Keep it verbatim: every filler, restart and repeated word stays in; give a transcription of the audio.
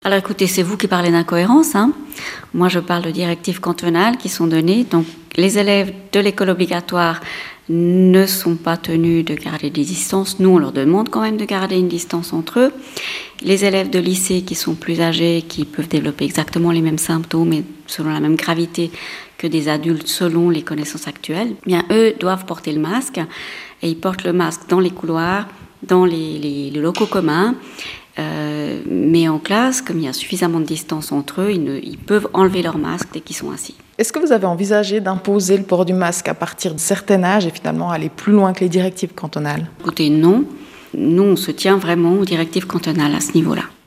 Alors écoutez, c'est vous qui parlez d'incohérence, hein. Moi je parle de directives cantonales qui sont données. Donc les élèves de l'école obligatoire ne sont pas tenus de garder des distances. Nous on leur demande quand même de garder une distance entre eux. Les élèves de lycée qui sont plus âgés, qui peuvent développer exactement les mêmes symptômes et selon la même gravité que des adultes selon les connaissances actuelles, eh bien eux doivent porter le masque et ils portent le masque dans les couloirs, dans les, les, les locaux communs. Euh, mais en classe, comme il y a suffisamment de distance entre eux, ils, ne, ils peuvent enlever leur masque dès qu'ils sont assis. Est-ce que vous avez envisagé d'imposer le port du masque à partir d'un certain âge et finalement aller plus loin que les directives cantonales ? Écoutez, non. Nous, on se tient vraiment aux directives cantonales à ce niveau-là.